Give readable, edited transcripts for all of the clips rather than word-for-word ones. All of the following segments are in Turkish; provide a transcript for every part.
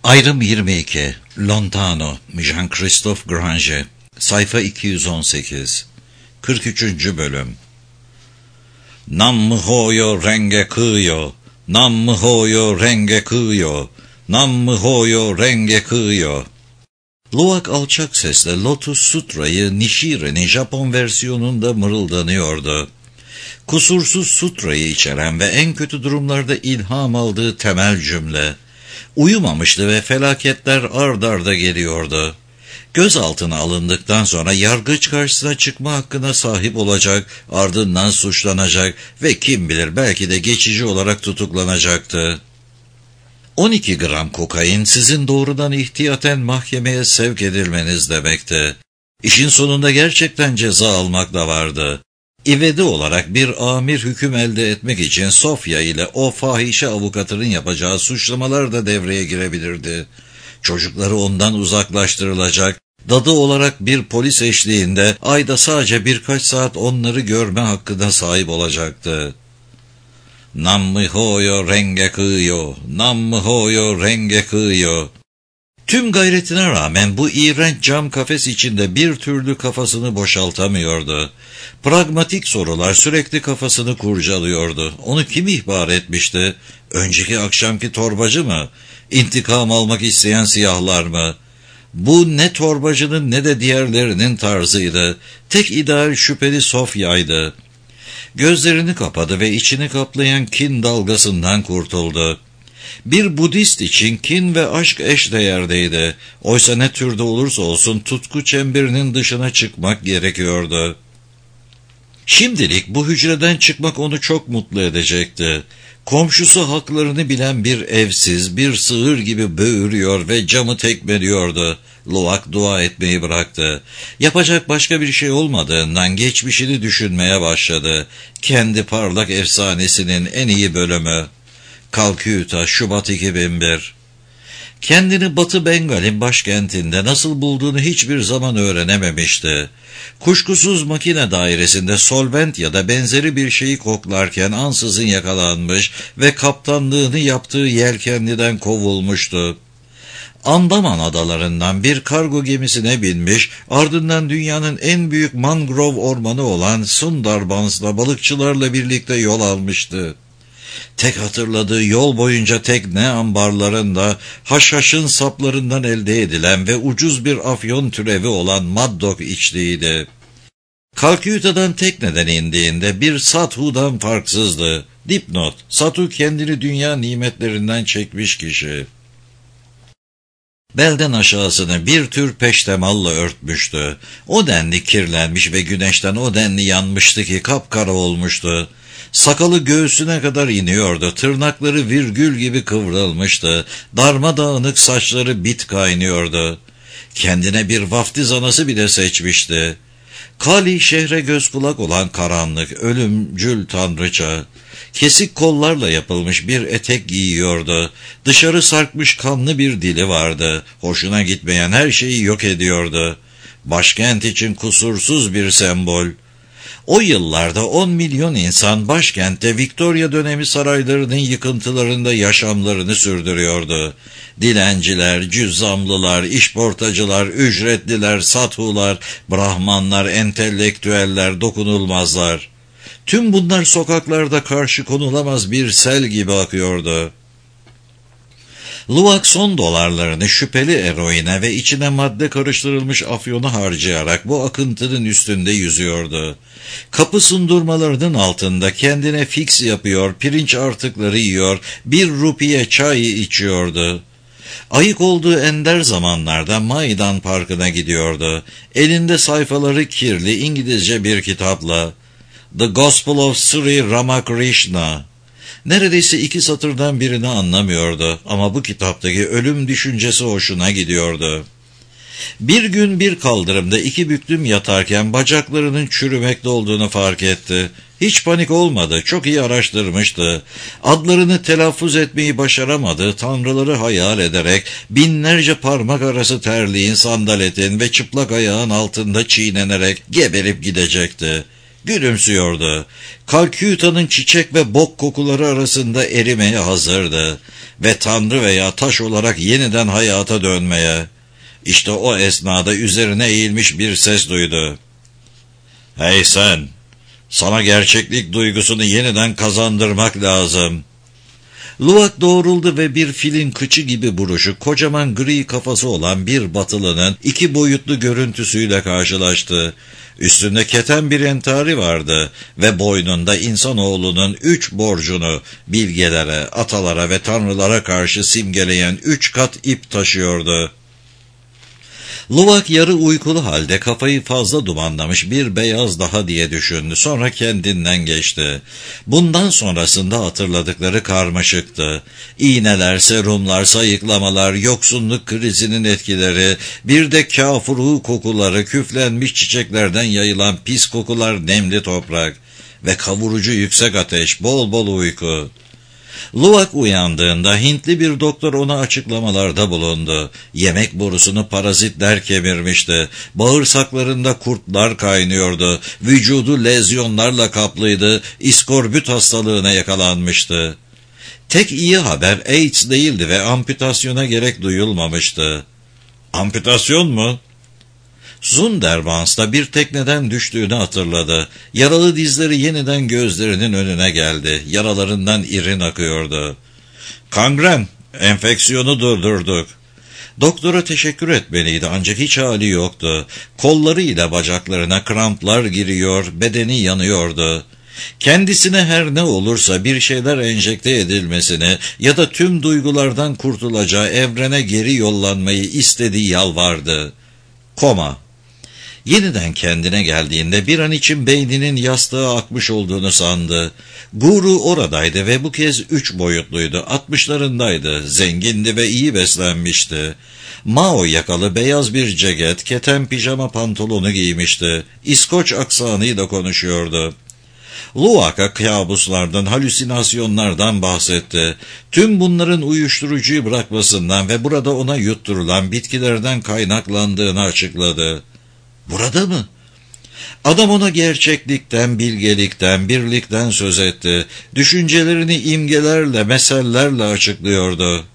Ayrım 22. Lontano, Jean-Christophe Grange. Sayfa 218. 43. bölüm. Nam hoyo renge kıyo, nam hoyo renge kıyo, nam hoyo renge kıyo. Luwak alçak sesle Lotus Sutra'yı Nishire'nin Japon versiyonunda mırıldanıyordu. Kusursuz sutrayı içeren ve en kötü durumlarda ilham aldığı temel cümle. Uyumamıştı ve felaketler ard arda geliyordu. Gözaltına alındıktan sonra yargıç karşısına çıkma hakkına sahip olacak, ardından suçlanacak ve kim bilir belki de geçici olarak tutuklanacaktı. 12 gram kokain sizin doğrudan ihtiyaten mahkemeye sevk edilmeniz demekti. İşin sonunda gerçekten ceza almak da vardı. İvedi olarak bir amir hüküm elde etmek için Sofya ile o fahişe avukatının yapacağı suçlamalar da devreye girebilirdi. Çocukları ondan uzaklaştırılacak, dadı olarak bir polis eşliğinde ayda sadece birkaç saat onları görme hakkına sahip olacaktı. Nammi hoyo renge kıyo, nammi hoyo renge kıyo. Tüm gayretine rağmen bu iğrenç cam kafes içinde bir türlü kafasını boşaltamıyordu. Pragmatik sorular sürekli kafasını kurcalıyordu. Onu kim ihbar etmişti? Önceki akşamki torbacı mı? İntikam almak isteyen siyahlar mı? Bu ne torbacının ne de diğerlerinin tarzıydı. Tek ideal şüpheli Sofya'ydı. Gözlerini kapadı ve içini kaplayan kin dalgasından kurtuldu. Bir Budist için kin ve aşk eşdeğerdeydi. Oysa ne türde olursa olsun tutku çemberinin dışına çıkmak gerekiyordu. Şimdilik bu hücreden çıkmak onu çok mutlu edecekti. Komşusu haklarını bilen bir evsiz, bir sığır gibi böğürüyor ve camı tekmeliyordu. Luwak dua etmeyi bıraktı. Yapacak başka bir şey olmadığından geçmişini düşünmeye başladı. Kendi parlak efsanesinin en iyi bölümü. Kalküta, Şubat 2001. Kendini Batı Bengal'in başkentinde nasıl bulduğunu hiçbir zaman öğrenememişti. Kuşkusuz makine dairesinde solvent ya da benzeri bir şeyi koklarken ansızın yakalanmış ve kaptanlığını yaptığı yelkenliden kovulmuştu. Andaman adalarından bir kargo gemisine binmiş, ardından dünyanın en büyük mangrove ormanı olan Sundarbans'la balıkçılarla birlikte yol almıştı. Tek hatırladığı yol boyunca tekne ambarlarında haşhaşın saplarından elde edilen ve ucuz bir afyon türevi olan Maddok içtiğiydi. Kalküta'dan tekneden indiğinde bir Sathu'dan farksızdı. Dipnot: Sathu kendini dünya nimetlerinden çekmiş kişi. Belden aşağısını bir tür peştemalla örtmüştü. O denli kirlenmiş ve güneşten o denli yanmıştı ki kapkara olmuştu. Sakalı göğsüne kadar iniyordu, tırnakları virgül gibi kıvrılmıştı, darmadağınık saçları bit kaynıyordu. Kendine bir vaftiz anası bile seçmişti. Kali şehre göz kulak olan karanlık, ölümcül tanrıça. Kesik kollarla yapılmış bir etek giyiyordu. Dışarı sarkmış kanlı bir dili vardı. Hoşuna gitmeyen her şeyi yok ediyordu. Başkent için kusursuz bir sembol. O yıllarda 10 milyon insan başkentte Victoria dönemi saraylarının yıkıntılarında yaşamlarını sürdürüyordu. Dilenciler, cüzzamlılar, işportacılar, ücretliler, sathular, brahmanlar, entelektüeller, dokunulmazlar. Tüm bunlar sokaklarda karşı konulamaz bir sel gibi akıyordu. Luwak son dolarlarını şüpheli eroine ve içine madde karıştırılmış afyonu harcayarak bu akıntının üstünde yüzüyordu. Kapı sundurmalarının altında kendine fix yapıyor, pirinç artıkları yiyor, 1 rupiye çay içiyordu. Ayık olduğu ender zamanlarda Maidan Parkı'na gidiyordu. Elinde sayfaları kirli İngilizce bir kitapla. The Gospel of Sri Ramakrishna. Neredeyse 2 satırdan birini anlamıyordu ama bu kitaptaki ölüm düşüncesi hoşuna gidiyordu. Bir gün bir kaldırımda 2 büklüm yatarken bacaklarının çürümekte olduğunu fark etti. Hiç panik olmadı, çok iyi araştırmıştı. Adlarını telaffuz etmeyi başaramadı, tanrıları hayal ederek binlerce parmak arası terliğin, sandaletin ve çıplak ayağın altında çiğnenerek geberip gidecekti. Gülümsüyordu. Kalküta'nın çiçek ve bok kokuları arasında erimeye hazırdı. Ve tanrı veya taş olarak yeniden hayata dönmeye. İşte o esnada üzerine eğilmiş bir ses duydu. "Hey sen! Sana gerçeklik duygusunu yeniden kazandırmak lazım." Luwak doğruldu ve bir filin kıçı gibi buruşuk, kocaman gri kafası olan bir batılının 2 boyutlu görüntüsüyle karşılaştı. Üstünde keten bir entari vardı ve boynunda insanoğlunun 3 borcunu, bilgelere, atalara ve tanrılara karşı simgeleyen 3 kat ip taşıyordu. Luwak yarı uykulu halde kafayı fazla dumanlamış bir beyaz daha diye düşündü. Sonra kendinden geçti. Bundan sonrasında hatırladıkları karmaşıktı. İğneler, serumlar, sayıklamalar, yoksunluk krizinin etkileri, bir de kafuru kokuları, küflenmiş çiçeklerden yayılan pis kokular, nemli toprak ve kavurucu yüksek ateş, bol bol uyku. Luwak uyandığında Hintli bir doktor ona açıklamalarda bulundu. Yemek borusunu parazitler kemirmişti. Bağırsaklarında kurtlar kaynıyordu. Vücudu lezyonlarla kaplıydı. İskorbüt hastalığına yakalanmıştı. Tek iyi haber AIDS değildi ve amputasyona gerek duyulmamıştı. Amputasyon mu? Zunderbans'ta bir tekneden düştüğünü hatırladı. Yaralı dizleri yeniden gözlerinin önüne geldi. Yaralarından irin akıyordu. "Kangren, enfeksiyonu durdurduk." Doktora teşekkür etmeliydi ancak hiç hali yoktu. Kollarıyla bacaklarına kramplar giriyor, bedeni yanıyordu. Kendisine her ne olursa bir şeyler enjekte edilmesini ya da tüm duygulardan kurtulacağı evrene geri yollanmayı istediği yalvardı. Koma. Yeniden kendine geldiğinde bir an için beyninin yastığa akmış olduğunu sandı. Guru oradaydı ve bu kez 3 boyutluydu. 60'larındaydı, zengindi ve iyi beslenmişti. Mao yakalı beyaz bir ceket, keten pijama pantolonu giymişti. İskoç aksanıyla konuşuyordu. Luwak'a kabuslardan, halüsinasyonlardan bahsetti. Tüm bunların uyuşturucuyu bırakmasından ve burada ona yutturulan bitkilerden kaynaklandığını açıkladı. Burada mı? Adam ona gerçeklikten, bilgelikten, birlikten söz etti. Düşüncelerini imgelerle, mesellerle açıklıyordu.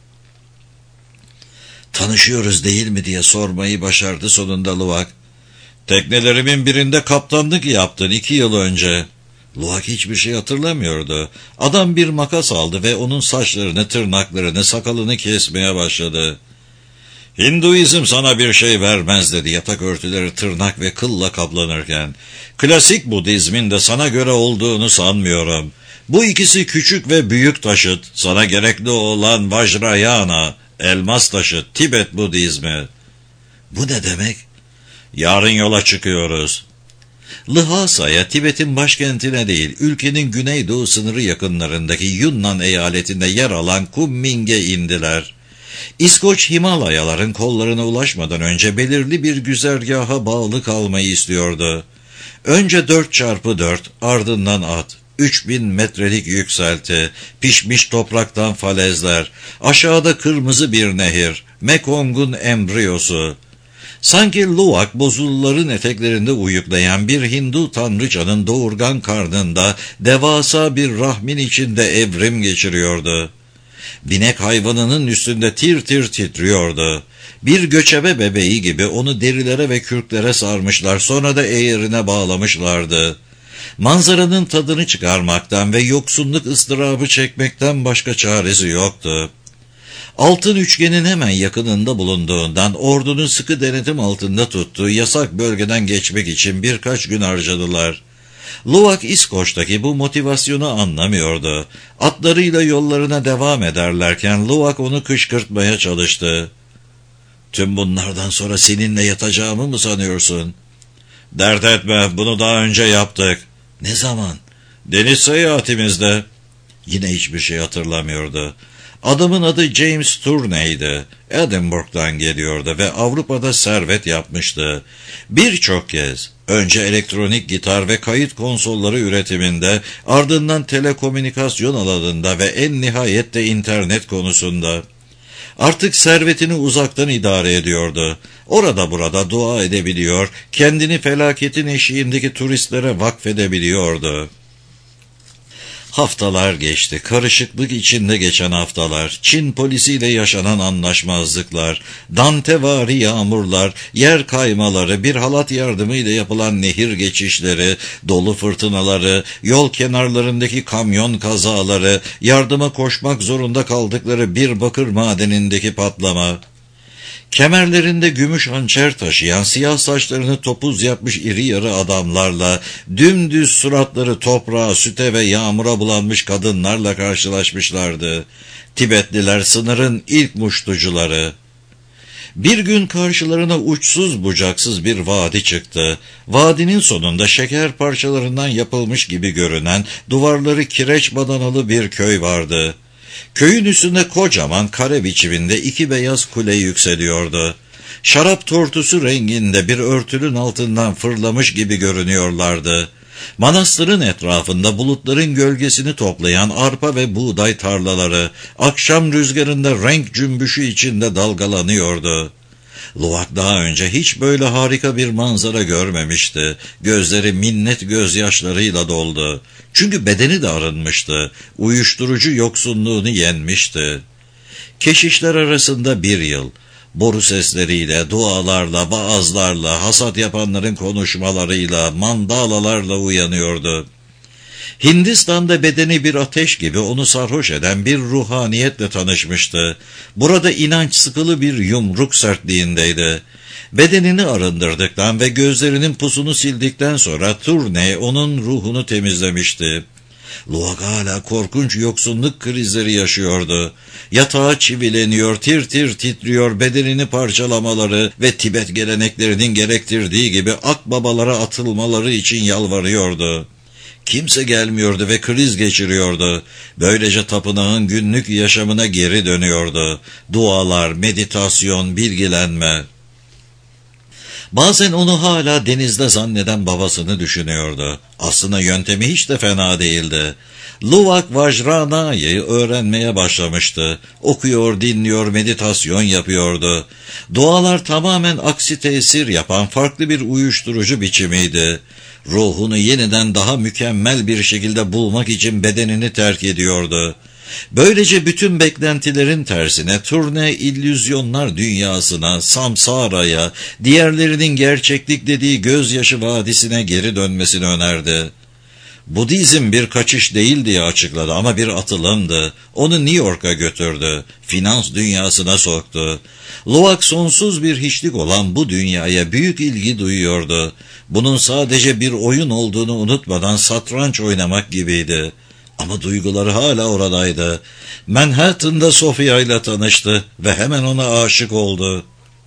"Tanışıyoruz değil mi?" diye sormayı başardı sonunda Luwak. "Teknelerimin birinde kaptanlık yaptın 2 yıl önce." Luwak hiçbir şey hatırlamıyordu. Adam bir makas aldı ve onun saçlarını, tırnaklarını, sakalını kesmeye başladı. "Hinduizm sana bir şey vermez," dedi yatak örtüleri tırnak ve kılla kaplanırken. "Klasik Budizmin de sana göre olduğunu sanmıyorum. Bu ikisi küçük ve büyük taşıt. Sana gerekli olan Vajrayana, elmas taşı, Tibet Budizmi." "Bu ne demek?" "Yarın yola çıkıyoruz." Lhasa'ya, Tibet'in başkentine değil, ülkenin güneydoğu sınırı yakınlarındaki Yunnan eyaletinde yer alan Kunming'e indiler. İskoç Himalayaların kollarına ulaşmadan önce belirli bir güzergaha bağlı kalmayı istiyordu. Önce 4x4, ardından at, 3000 metrelik yükselti, pişmiş topraktan falezler, aşağıda kırmızı bir nehir, Mekong'un embriyosu. Sanki Luwak bozulların eteklerinde uyuklayan bir Hindu tanrıçanın doğurgan karnında devasa bir rahmin içinde evrim geçiriyordu. Binek hayvanının üstünde tir tir titriyordu. Bir göçebe bebeği gibi onu derilere ve kürklere sarmışlar, sonra da eğerine bağlamışlardı. Manzaranın tadını çıkarmaktan ve yoksunluk ıstırabı çekmekten başka çaresi yoktu. Altın üçgenin hemen yakınında bulunduğundan ordunun sıkı denetim altında tuttuğu yasak bölgeden geçmek için birkaç gün harcadılar. Luwak İskoç'taki bu motivasyonu anlamıyordu. Atlarıyla yollarına devam ederlerken Luwak onu kışkırtmaya çalıştı. "Tüm bunlardan sonra seninle yatacağımı mı sanıyorsun?" "Dert etme, bunu daha önce yaptık." "Ne zaman?" "Deniz seyahatimizde." Yine hiçbir şey hatırlamıyordu. Adamın adı James Turney'di. Edinburgh'dan geliyordu ve Avrupa'da servet yapmıştı. Birçok kez, önce elektronik gitar ve kayıt konsolları üretiminde, ardından telekomünikasyon alanında ve en nihayette internet konusunda. Artık servetini uzaktan idare ediyordu. Orada burada dua edebiliyor, kendini felaketin eşiğindeki turistlere vakfedebiliyordu. Haftalar geçti. Karışıklık içinde geçen haftalar. Çin polisiyle yaşanan anlaşmazlıklar, dantevari yağmurlar, yer kaymaları, bir halat yardımıyla yapılan nehir geçişleri, dolu fırtınaları, yol kenarlarındaki kamyon kazaları, yardıma koşmak zorunda kaldıkları bir bakır madenindeki patlama. Kemerlerinde gümüş hançer taşıyan, siyah saçlarını topuz yapmış iri yarı adamlarla, dümdüz suratları toprağa, süte ve yağmura bulanmış kadınlarla karşılaşmışlardı. Tibetliler sınırın ilk muştucuları. Bir gün karşılarına uçsuz bucaksız bir vadi çıktı. Vadinin sonunda şeker parçalarından yapılmış gibi görünen, duvarları kireç badanalı bir köy vardı. Köyün üstünde kocaman kare biçiminde iki beyaz kule yükseliyordu. Şarap tortusu renginde bir örtünün altından fırlamış gibi görünüyorlardı. Manastırın etrafında bulutların gölgesini toplayan arpa ve buğday tarlaları, akşam rüzgarında renk cümbüşü içinde dalgalanıyordu. Luwak daha önce hiç böyle harika bir manzara görmemişti. Gözleri minnet gözyaşlarıyla doldu. Çünkü bedeni de arınmıştı. Uyuşturucu yoksunluğunu yenmişti. Keşişler arasında bir yıl, boru sesleriyle, dualarla, vaazlarla, hasat yapanların konuşmalarıyla, mandalalarla uyanıyordu. Hindistan'da bedeni bir ateş gibi onu sarhoş eden bir ruhaniyetle tanışmıştı. Burada inanç sıkılı bir yumruk sertliğindeydi. Bedenini arındırdıktan ve gözlerinin pusunu sildikten sonra turne onun ruhunu temizlemişti. Luwak hala korkunç yoksunluk krizleri yaşıyordu. Yatağa çivileniyor, tir tir titriyor, bedenini parçalamaları ve Tibet geleneklerinin gerektirdiği gibi akbabalara atılmaları için yalvarıyordu. Kimse gelmiyordu ve kriz geçiriyordu. Böylece tapınağın günlük yaşamına geri dönüyordu. Dualar, meditasyon, bilgilenme. Bazen onu hala denizde zanneden babasını düşünüyordu. Aslında yöntemi hiç de fena değildi. Luwak Vajrana'yı öğrenmeye başlamıştı. Okuyor, dinliyor, meditasyon yapıyordu. Dualar tamamen aksi tesir yapan farklı bir uyuşturucu biçimiydi. Ruhunu yeniden daha mükemmel bir şekilde bulmak için bedenini terk ediyordu. Böylece bütün beklentilerin tersine turne illüzyonlar dünyasına, samsaraya, diğerlerinin gerçeklik dediği gözyaşı vadisine geri dönmesini önerdi. Budizm bir kaçış değil diye açıkladı ama bir atılımdı. Onu New York'a götürdü. Finans dünyasına soktu. Luwak sonsuz bir hiçlik olan bu dünyaya büyük ilgi duyuyordu. Bunun sadece bir oyun olduğunu unutmadan satranç oynamak gibiydi. Ama duyguları hala oradaydı. Manhattan'da Sofia ile tanıştı ve hemen ona aşık oldu.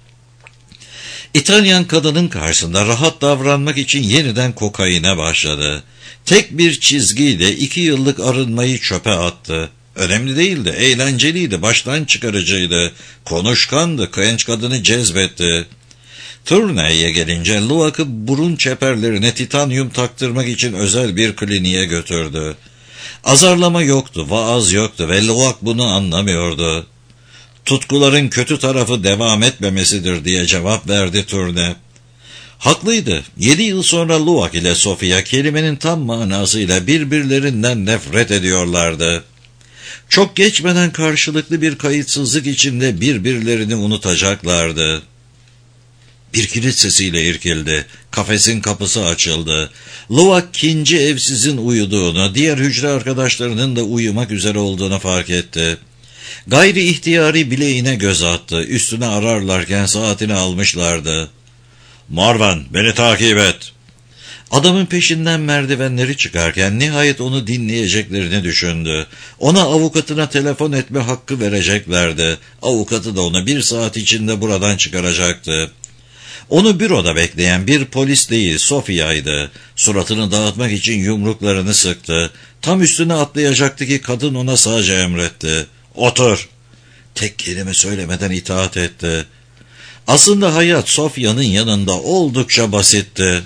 İtalyan kadının karşısında rahat davranmak için yeniden kokaine başladı. Tek bir çizgiyle 2 yıllık arınmayı çöpe attı. Önemli değildi, eğlenceliydi, baştan çıkarıcıydı, konuşkandı, genç kadını cezbetti. Turneye gelince Luwak'ı burun çeperlerine titanyum taktırmak için özel bir kliniğe götürdü. Azarlama yoktu, vaaz yoktu ve Luwak bunu anlamıyordu. Tutkuların kötü tarafı devam etmemesidir diye cevap verdi Turne. Haklıydı. 7 yıl sonra Luwak ile Sofia kelimenin tam manasıyla birbirlerinden nefret ediyorlardı. Çok geçmeden karşılıklı bir kayıtsızlık içinde birbirlerini unutacaklardı. Bir kilit sesiyle irkildi. Kafesin kapısı açıldı. Luwak kinci evsizin uyuduğunu, diğer hücre arkadaşlarının da uyumak üzere olduğunu fark etti. Gayri ihtiyari bileğine göz attı. Üstüne ararlarken saatini almışlardı. "Marwan, beni takip et." Adamın peşinden merdivenleri çıkarken nihayet onu dinleyeceklerini düşündü. Ona avukatına telefon etme hakkı vereceklerdi. Avukatı da onu 1 saat içinde buradan çıkaracaktı. Onu büroda bekleyen bir polis değil, Sofia'ydı. Suratını dağıtmak için yumruklarını sıktı. Tam üstüne atlayacaktı ki kadın ona sadece emretti. "Otur." Tek kelime söylemeden itaat etti. Aslında hayat Sofia'nın yanında oldukça basitti.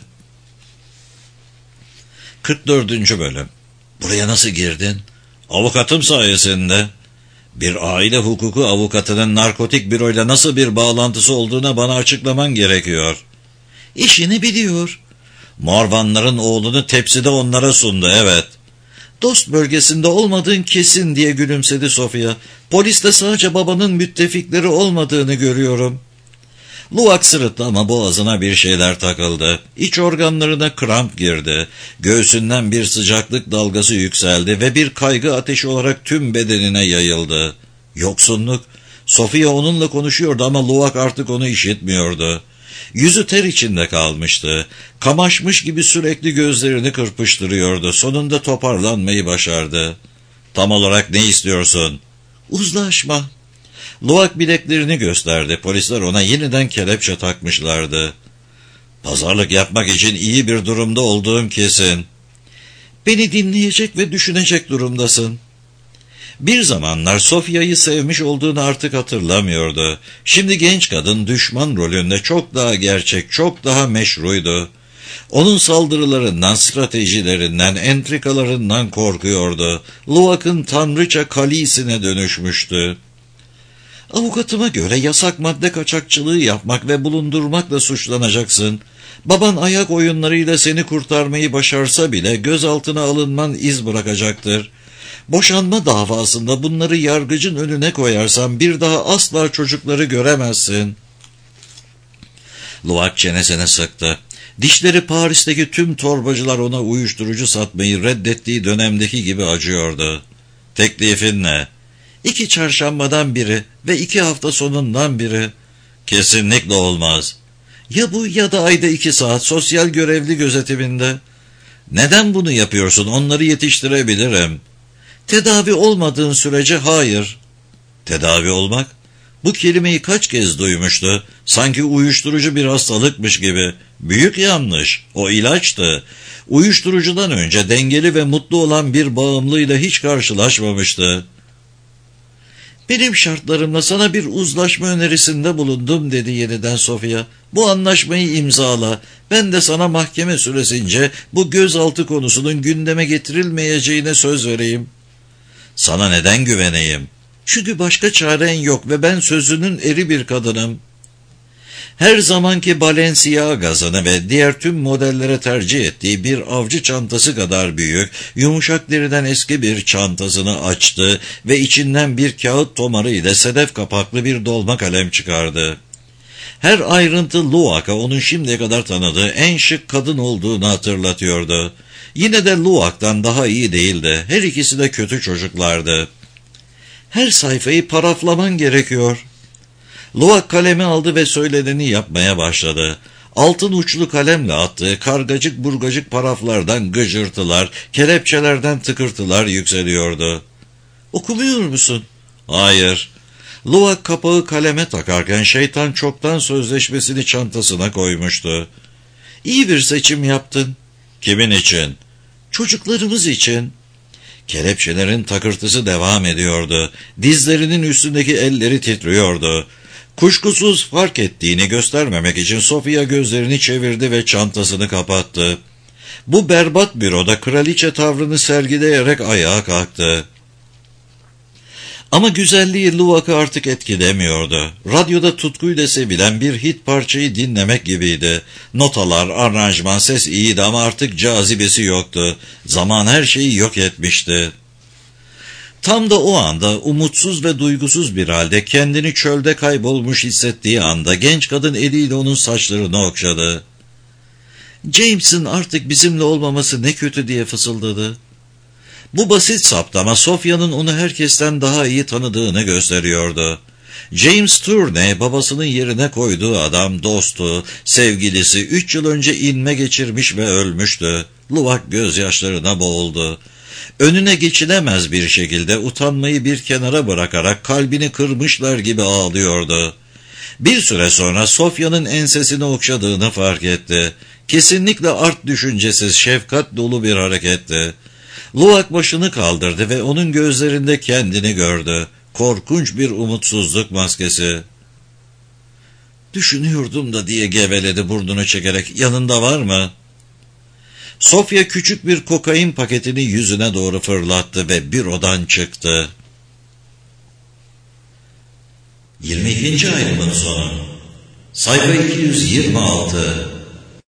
44. Bölüm. "Buraya nasıl girdin?" "Avukatım sayesinde." Bir aile hukuku avukatının narkotik büroyla nasıl bir bağlantısı olduğuna bana açıklaman gerekiyor. İşini biliyor. Morvanların oğlunu tepside onlara sundu, evet. Dost bölgesinde olmadığın kesin diye gülümsedi Sofya. Poliste sadece babanın müttefikleri olmadığını görüyorum. Luwak sırıttı ama boğazına bir şeyler takıldı. İç organlarına kramp girdi. Göğsünden bir sıcaklık dalgası yükseldi ve bir kaygı ateşi olarak tüm bedenine yayıldı. Yoksunluk. Sofya onunla konuşuyordu ama Luwak artık onu işitmiyordu. Yüzü ter içinde kalmıştı. Kamaşmış gibi sürekli gözlerini kırpıştırıyordu. Sonunda toparlanmayı başardı. Tam olarak ne istiyorsun? Uzlaşma. Luwak bileklerini gösterdi. Polisler ona yeniden kelepçe takmışlardı. Pazarlık yapmak için iyi bir durumda olduğum kesin. Beni dinleyecek ve düşünecek durumdasın. Bir zamanlar Sofya'yı sevmiş olduğunu artık hatırlamıyordu. Şimdi genç kadın düşman rolünde çok daha gerçek, çok daha meşruydu. Onun saldırılarından, stratejilerinden, entrikalarından korkuyordu. Luwak'ın tanrıça kalisine dönüşmüştü. Avukatıma göre yasak madde kaçakçılığı yapmak ve bulundurmakla suçlanacaksın. Baban ayak oyunlarıyla seni kurtarmayı başarsa bile gözaltına alınman iz bırakacaktır. Boşanma davasında bunları yargıcın önüne koyarsan bir daha asla çocukları göremezsin. Luwak çenesini sıktı. Dişleri Paris'teki tüm torbacılar ona uyuşturucu satmayı reddettiği dönemdeki gibi acıyordu. Teklifin ne? 2 çarşambadan biri ve 2 hafta sonundan biri. Kesinlikle olmaz. Ya bu ya da ayda 2 saat sosyal görevli gözetiminde. Neden bunu yapıyorsun? Onları yetiştirebilirim. Tedavi olmadığın sürece hayır. Tedavi olmak? Bu kelimeyi kaç kez duymuştu? Sanki uyuşturucu bir hastalıkmış gibi. Büyük yanlış. O ilaçtı. Uyuşturucudan önce dengeli ve mutlu olan bir bağımlıyla hiç karşılaşmamıştı. Benim şartlarımla sana bir uzlaşma önerisinde bulundum dedi yeniden Sofya. Bu anlaşmayı imzala. Ben de sana mahkeme süresince bu gözaltı konusunun gündeme getirilmeyeceğine söz vereyim. Sana neden güveneyim? Çünkü başka çaren yok ve ben sözünün eri bir kadınım. Her zamanki Balenciaga'sını ve diğer tüm modellere tercih ettiği bir avcı çantası kadar büyük, yumuşak deriden eski bir çantasını açtı ve içinden bir kağıt tomarı ile sedef kapaklı bir dolma kalem çıkardı. Her ayrıntı Luwak'a onun şimdiye kadar tanıdığı en şık kadın olduğunu hatırlatıyordu. Yine de Luwak'tan daha iyi değildi. Her ikisi de kötü çocuklardı. Her sayfayı paraflaman gerekiyor. Luwak kalemi aldı ve söyleneni yapmaya başladı. Altın uçlu kalemle attığı kargacık burgacık paraflardan gıcırtılar, kelepçelerden tıkırtılar yükseliyordu. Okumuyor musun? Hayır. Luwak kapağı kaleme takarken şeytan çoktan sözleşmesini çantasına koymuştu. İyi bir seçim yaptın. Kimin için? Çocuklarımız için. Kelepçelerin takırtısı devam ediyordu. Dizlerinin üstündeki elleri titriyordu. Kuşkusuz fark ettiğini göstermemek için Sofya gözlerini çevirdi ve çantasını kapattı. Bu berbat büroda kraliçe tavrını sergileyerek ayağa kalktı. Ama güzelliği Luwak'ı artık etkilemiyordu. Radyoda tutkuyla sevilen bir hit parçayı dinlemek gibiydi. Notalar, aranjman, ses iyiydi ama artık cazibesi yoktu. Zaman her şeyi yok etmişti. Tam da o anda umutsuz ve duygusuz bir halde kendini çölde kaybolmuş hissettiği anda genç kadın eliyle onun saçlarını okşadı. James'in artık bizimle olmaması ne kötü diye fısıldadı. Bu basit saptama Sofya'nın onu herkesten daha iyi tanıdığını gösteriyordu. James Tourney babasının yerine koyduğu adam, dostu, sevgilisi 3 yıl önce inme geçirmiş ve ölmüştü. Luwak gözyaşlarına boğuldu. Önüne geçilemez bir şekilde utanmayı bir kenara bırakarak kalbini kırmışlar gibi ağlıyordu. Bir süre sonra Sofya'nın ensesini okşadığını fark etti. Kesinlikle art düşüncesiz, şefkat dolu bir hareketti. Luwak başını kaldırdı ve onun gözlerinde kendini gördü. Korkunç bir umutsuzluk maskesi. Düşünüyordum da diye geveledi burnunu çekerek. Yanında var mı? Sofya küçük bir kokain paketini yüzüne doğru fırlattı ve bürodan çıktı. 22. ayrımın sonu. Sayfa 226.